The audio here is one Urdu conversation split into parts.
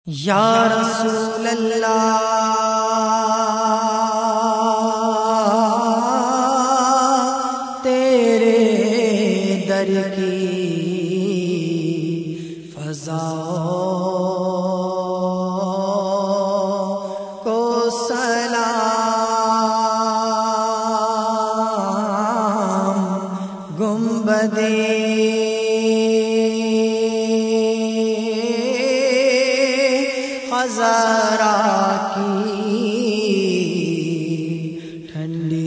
یا رسول اللہ تیرے در کی فضا کو سلام گنبدِ خضرا کی ٹھنڈی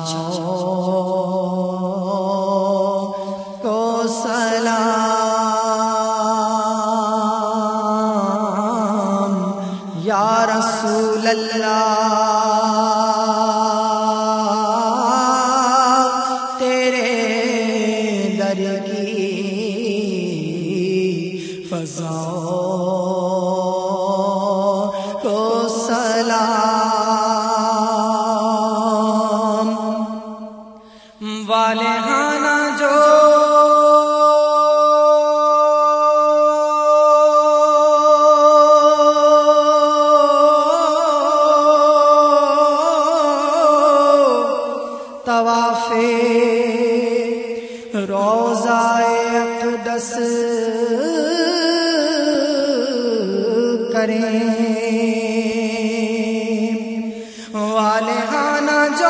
چھاؤں کو سلام یا رسول اللہ تیرے در کی فضا کو سلام والہانہ جو طواف روضہ اقدس کریں والہانہ جو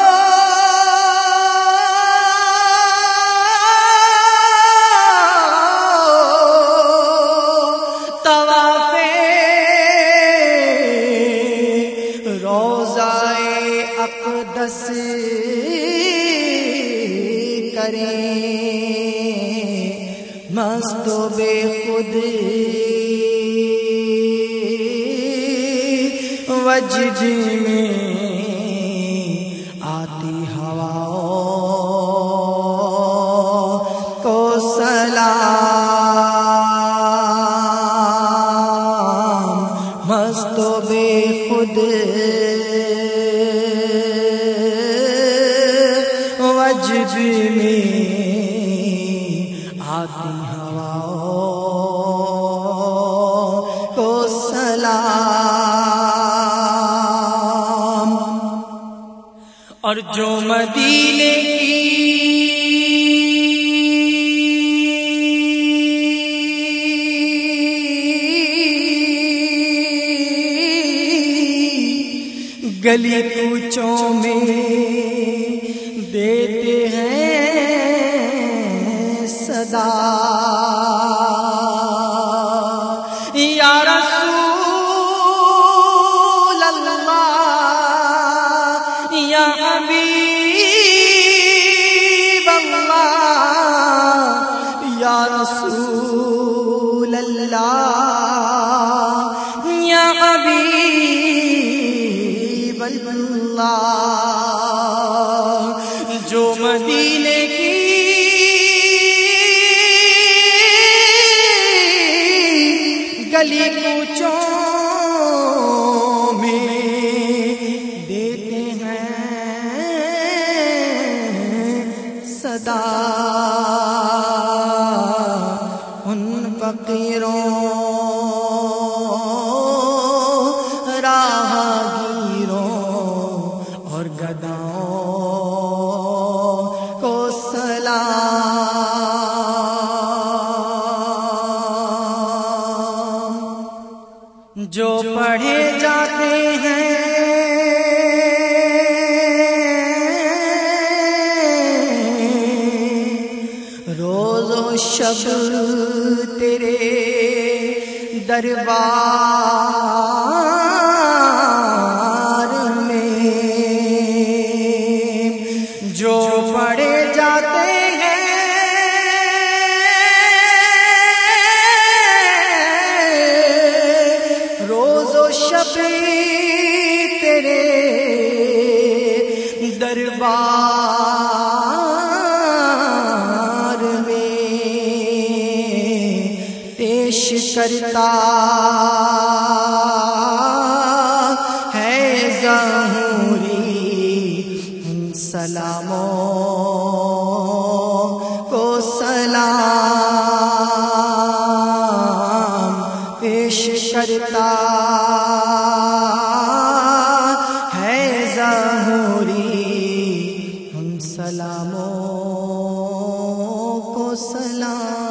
طواف روضہ اقدس کریں مست و بے خود وجد میں آتی ہواؤں کو سلام مست و بے خود وجد میں آتی ہواؤں کو سلام اور جو مدینے کی گلی کوچوں میں دیتے ہیں صدا یا رسول اللہ یا حبیب اللہ یا رسول اللہ یا حبیب اللہ جو مدینے کی گلی کوچوں میں دیتے ہیں صدا ان فقیروں راہگیروں اور گداؤں کو سلام جو پڑھے جاتے ہیں روز و شب تیرے دربار میں جو پڑھے جاتے ہیں روز و شب تیرے دربار میں پیش کرتا ہے ظہوری ان سلاموں کو سلام پیش کرتا کرتا ہے ظہوری، ان سلاموں کو سلام